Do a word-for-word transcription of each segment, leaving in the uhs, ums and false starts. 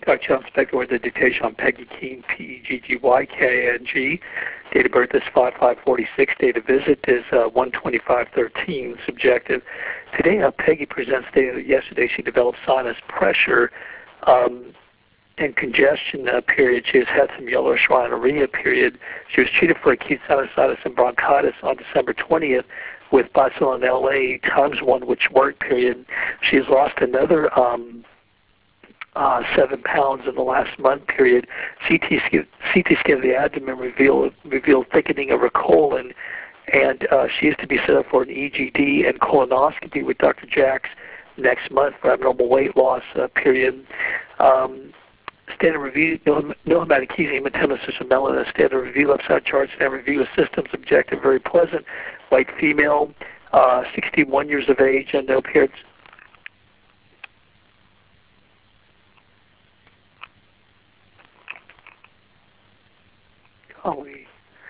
Doctor John Spector with the dictation on Peggy King, P E G G Y K N G. Date of birth is five five forty-six. Date of visit is uh, one twenty-five thirteen. Subjective. Today, uh, Peggy presents data that yesterday she developed sinus pressure um, and congestion uh, period. She has had some yellowish rhinorrhea period. She was treated for acute sinusitis and bronchitis on December twentieth with Bisolin L A times one, which worked period. She has lost another um, Uh, seven pounds in the last month period. C T scan, C T scan of the abdomen revealed, revealed thickening of her colon, and uh, she is to be set up for an E G D and colonoscopy with Doctor Jacks next month for abnormal weight loss uh, period. Um, standard review, no, no hematochezia, hematemesis, and melanoma. Standard review, left side chart, standard review of systems, objective, very pleasant. White female, uh, sixty-one years of age, and no periods. Golly.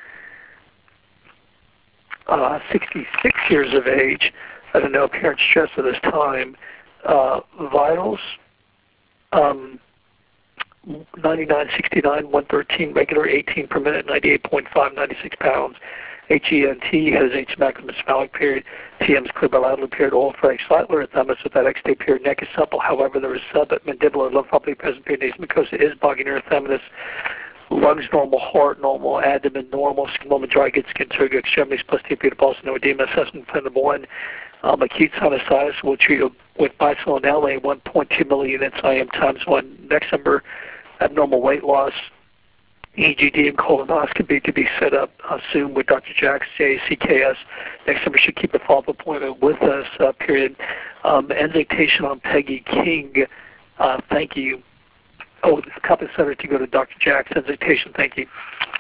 Uh, sixty-six years of age, under no apparent stress at this time. Uh, vitals, um, ninety-nine, sixty-nine, one thirteen, regular, eighteen per minute, ninety-eight point five, ninety-six pounds. H E N T has H macrocephalic period. T M is clear bilateral period. Oral phalanx slightly thymus with that X-day period. Neck is supple. However, there is submandibular lymphopathy present. Period. Nasal mucosa is boggy erythematous. Lungs normal, heart normal, abdomen normal, skin normal, dry, good skin, turgid, extremities, plus T P, pulse, no edema. Assessment plan number one. Um, acute sinusitis will treat with Bisolin L A, one point two milliunits I M times one. Next number, abnormal weight loss. E G D and colonoscopy to be set up uh, soon with Doctor Jacks, J A C K S. Next number should keep a follow-up appointment with us, uh, period. Um, Endictation on Peggy King. Uh, thank you. Oh, this copy center to go to Doctor Jacks. Endictation, thank you.